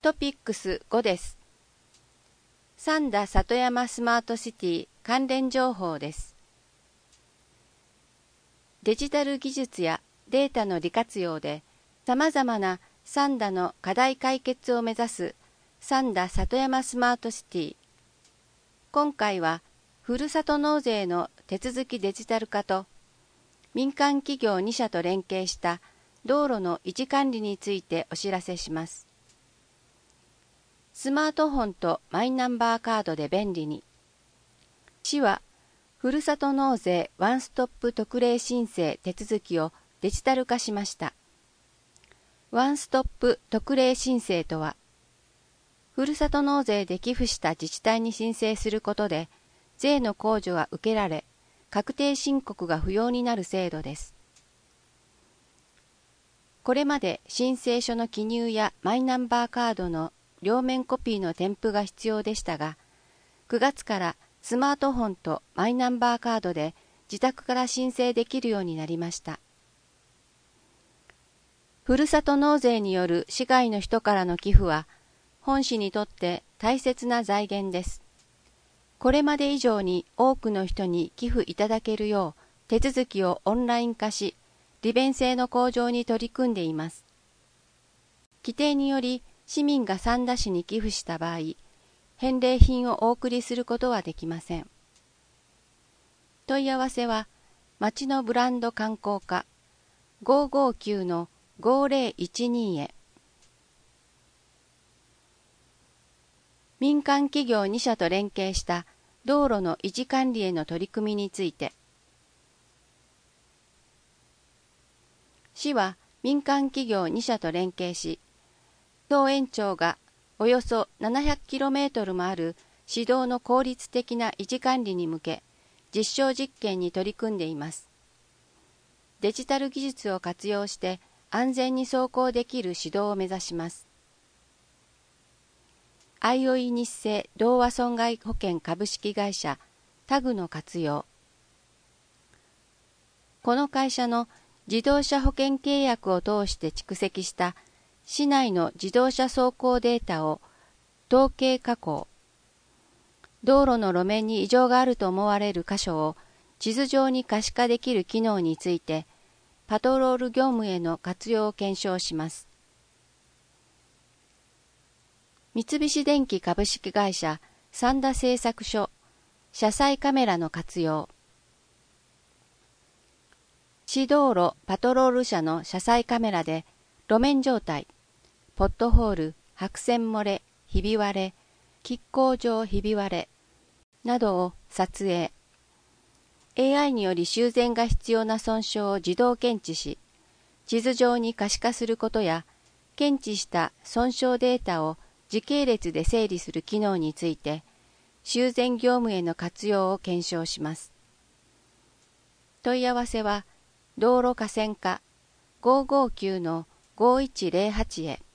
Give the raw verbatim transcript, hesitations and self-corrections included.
トピックスごです。三田里山スマートシティ関連情報です。デジタル技術やデータの利活用で様々な三田の課題解決を目指す三田里山スマートシティ。今回はふるさと納税の手続きデジタル化と民間企業に社と連携した道路の維持管理についてお知らせします。スマートフォンとマイナンバーカードで便利に。市はふるさと納税ワンストップ特例申請手続きをデジタル化しました。ワンストップ特例申請とは、ふるさと納税で寄付した自治体に申請することで、税の控除は受けられ、確定申告が不要になる制度です。これまで申請書の記入やマイナンバーカードの両面コピーの添付が必要でしたが、くがつからスマートフォンとマイナンバーカードで自宅から申請できるようになりました。ふるさと納税による市外の人からの寄付は、本市にとって大切な財源です。これまで以上に多くの人に寄付いただけるよう手続きをオンライン化し、利便性の向上に取り組んでいます。規定により市民が三田市に寄付した場合、返礼品をお送りすることはできません。問い合わせは、町のブランド観光課 ごーごーきゅうのごーぜろいちに へ。民間企業に社と連携した道路の維持管理への取り組みについて。市は民間企業に社と連携し、総延長がおよそ ななひゃくキロメートル もある市道の効率的な維持管理に向け、実証実験に取り組んでいます。デジタル技術を活用して安全に走行できる市道を目指します。あいおい日生同和損害保険株式会社タグの活用。この会社の自動車保険契約を通して蓄積した市内の自動車走行データを統計加工。道路の路面に異常があると思われる箇所を地図上に可視化できる機能について、パトロール業務への活用を検証します。三菱電機株式会社三田製作所車載カメラの活用。市道路パトロール車の車載カメラで路面状態、ポットホール、白線漏れ、ひび割れ、亀甲状ひび割れなどを撮影。エーアイ により修繕が必要な損傷を自動検知し、地図上に可視化することや、検知した損傷データを時系列で整理する機能について、修繕業務への活用を検証します。問い合わせは、道路河川課 ごーごーきゅうのごーいちぜろはち へ。